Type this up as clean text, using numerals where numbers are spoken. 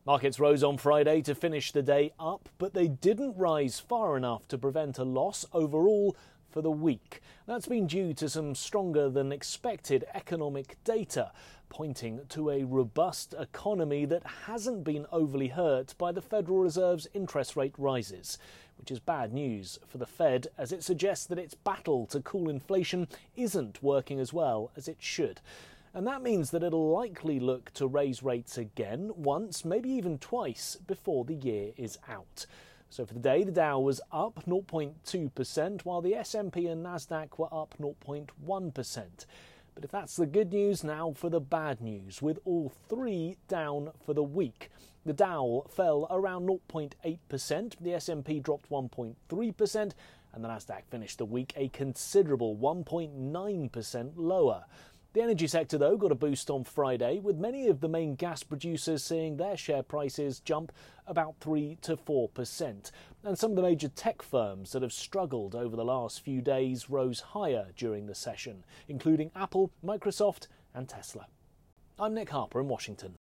Markets rose on Friday to finish the day up, but they didn't rise far enough to prevent a loss overall for the week. That's been due to some stronger than expected economic data, pointing to a robust economy that hasn't been overly hurt by the Federal Reserve's interest rate rises, which is bad news for the Fed as it suggests that its battle to cool inflation isn't working as well as it should. And that means that it'll likely look to raise rates again once, maybe even twice, before the year is out. So for the day, the Dow was up 0.2%, while the S&P and Nasdaq were up 0.1%. But if that's the good news, now for the bad news, with all three down for the week. The Dow fell around 0.8%, the S&P dropped 1.3%, and the Nasdaq finished the week a considerable 1.9% lower. The energy sector, though, got a boost on Friday, with many of the main gas producers seeing their share prices jump about 3 to 4%. And some of the major tech firms that have struggled over the last few days rose higher during the session, including Apple, Microsoft and Tesla. I'm Nick Harper in Washington.